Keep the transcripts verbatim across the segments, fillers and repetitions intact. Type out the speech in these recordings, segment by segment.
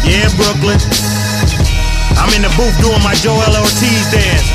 Yeah, Brooklyn. I'm in the booth doing my Joel Ortiz dance.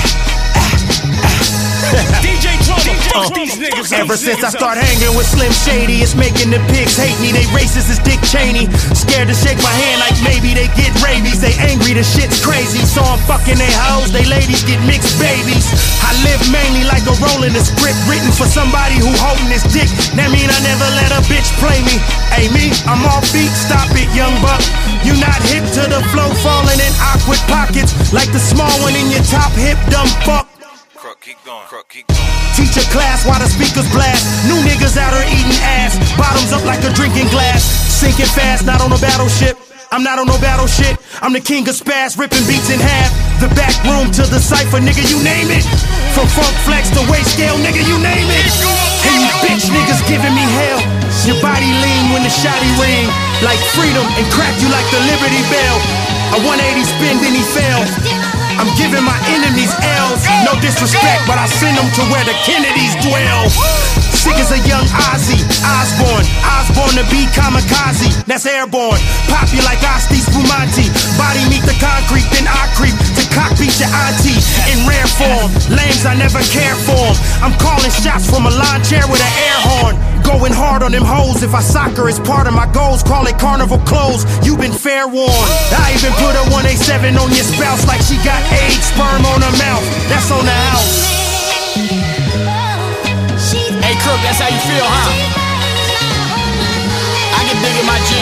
D J Trouble, Uh, these niggas. Ever since I started hanging with Slim Shady, it's making the pigs hate me. They racist as Dick Cheney. Scared to shake my hand like maybe they get rabies. They angry, the shit's crazy. So I'm fucking they hoes, they ladies get mixed babies. I live mainly like a role in a script written for somebody who holding his dick. That mean I never let a bitch play me. Hey me, I'm off beat, stop it, young buck. You not hip to the flow, falling in awkward pockets like the small one in your top hip, dumb fuck. Crook, keep going, crook, keep going. Teach a class while the speakers blast. New niggas out here eating ass. Bottoms up like a drinking glass. Sinking fast, not on a battleship. I'm not on no battle shit. I'm the king of spaz, ripping beats in half. The back room to the cypher, nigga, you name it. From funk flex to weight scale, nigga, you name it. Hey, you bitch niggas giving me hell. Your body lean when the shotty ring. Like freedom and crack you like the Liberty Bell. A one eighty spin, then he fell. I'm giving my enemies L's. No disrespect, but I send them to where the Kennedys dwell. Sick as a young Ozzy Osbourne. Osborne to be kamikaze, that's airborne. Pop you like Asti Spumante. Body meet the concrete, then I creep to cockbeat your auntie. In rare form, lames I never cared for 'em. I'm calling shots from a lawn chair with an air horn. Going hard on them hoes, if I soccer is part of my goals. Call it carnival clothes, you been fair warned. I even put a one eighty-seven on your spouse like she got AIDS, sperm on her mouth, that's on the house. Hey, Crook, that's how you feel, huh? I can dig it, my G.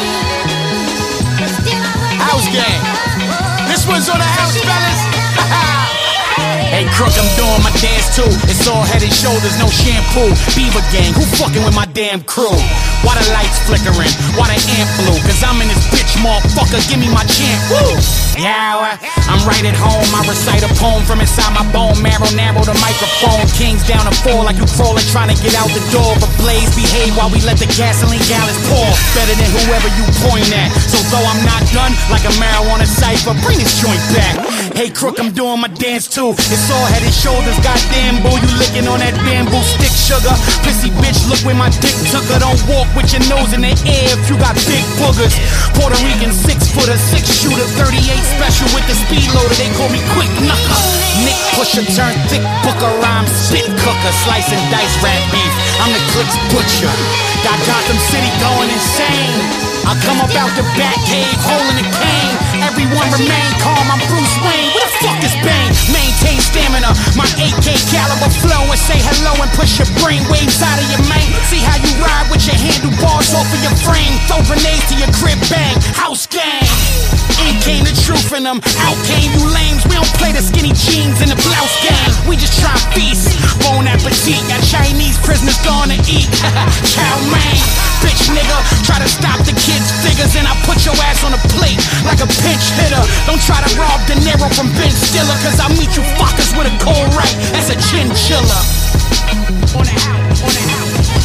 House gang. This one's on the house, fellas. Hey, Crook, I'm doing my dance too. It's all head and shoulders, no shampoo. Beaver gang, who fucking with my damn crew? Why the lights flickering? Why the amp blue? Cause I'm in this bitch, motherfucker, give me my chant. Woo! Yeah, I'm right at home. I recite a poem from inside my bone marrow, narrow the microphone. Kings down to fall like you crawling, trying to get out the door. But Blaze behave while we let the gasoline gallons pour. Better than whoever you point at. So though I'm not done, like a marijuana cipher, bring this joint back. Hey, Crook, I'm doing my dance too. It's all head and shoulders, goddamn boo. You licking on that bamboo stick sugar. Pissy bitch, look where my dick took her. Don't walk with your nose in the air if you got big boogers. Puerto Rican six footer, six shooter, thirty-eight special with the speed loader. They call me Quick Knucker. Nick Pusher, turn thick booker, rhyme spit cooker, slice and dice rat beef. I'm the Clicks butcher. Got Gotham City going insane. I come up out the back cave, holding a cane. Everyone remain calm, I'm Bruce Wayne. Where the fuck is Bane? Maintain stamina, my A K caliber flow, and say hello and push your brain waves out of your mane. See how you ride with your handlebars off of your frame. Throw grenades to your crib, bang, house gang. In came the truth in them, out came you lames. We don't play the skinny jeans in the blouse game. We just try to feast, bon appetit. Got Chinese prisoners going to eat. Chow mein, bitch nigga. Try to stop the kids' figures and I put your ass on a plate like a pinch hitter. Don't try to rob De Niro from Ben Stiller, cause I'll meet you fuckers with a cold right. That's a chinchilla. On the house, on the house.